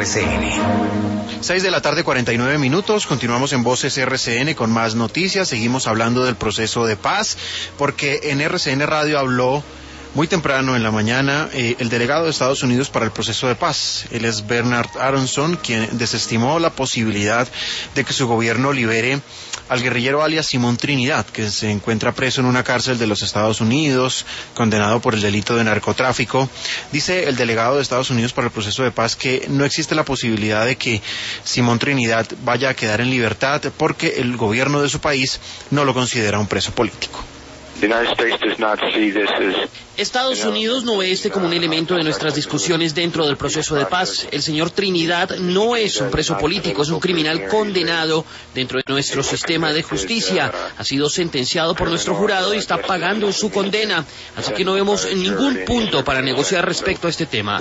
RCN. 6:49 p.m. Continuamos en Voces RCN con más noticias. Seguimos hablando del proceso de paz, porque en RCN Radio habló muy temprano en la mañana el delegado de Estados Unidos para el proceso de paz. Él es Bernard Aronson, quien desestimó la posibilidad de que su gobierno libere al guerrillero alias Simón Trinidad, que se encuentra preso en una cárcel de los Estados Unidos, condenado por el delito de narcotráfico. Dice el delegado de Estados Unidos para el proceso de paz que no existe la posibilidad de que Simón Trinidad vaya a quedar en libertad porque el gobierno de su país no lo considera un preso político. Estados Unidos no ve este como un elemento de nuestras discusiones dentro del proceso de paz. El señor Trinidad no es un preso político, es un criminal condenado dentro de nuestro sistema de justicia. Ha sido sentenciado por nuestro jurado y está pagando su condena. Así que no vemos ningún punto para negociar respecto a este tema.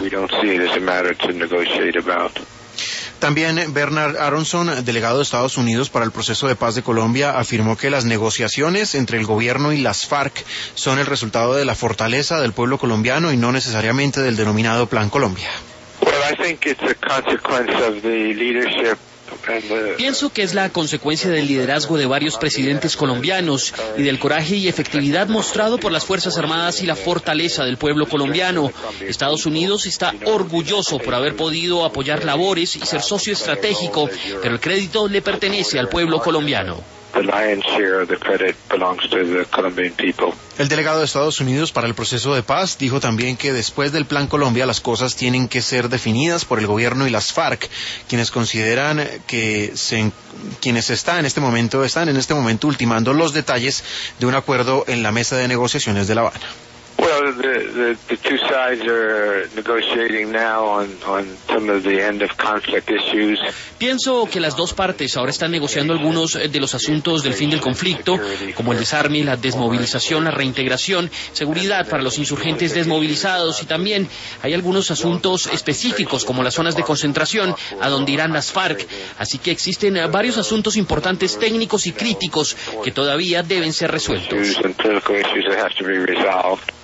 También Bernard Aronson, delegado de Estados Unidos para el proceso de paz de Colombia, afirmó que las negociaciones entre el gobierno y las FARC son el resultado de la fortaleza del pueblo colombiano y no necesariamente del denominado Plan Colombia. Pienso que es la consecuencia del liderazgo de varios presidentes colombianos y del coraje y efectividad mostrado por las Fuerzas Armadas y la fortaleza del pueblo colombiano. Estados Unidos está orgulloso por haber podido apoyar labores y ser socio estratégico, pero el crédito le pertenece al pueblo colombiano. El delegado de Estados Unidos para el proceso de paz dijo también que después del Plan Colombia las cosas tienen que ser definidas por el gobierno y las FARC, quienes consideran que quienes están en este momento ultimando los detalles de un acuerdo en la mesa de negociaciones de La Habana. Well, the two sides are negotiating now on some of the end of conflict issues. Pienso que las dos partes ahora están negociando algunos de los asuntos del fin del conflicto, como el desarme, la desmovilización, la reintegración, seguridad para los insurgentes desmovilizados, y también hay algunos asuntos específicos como las zonas de concentración a donde irán las FARC. Así que existen varios asuntos importantes técnicos y críticos que todavía deben ser resueltos.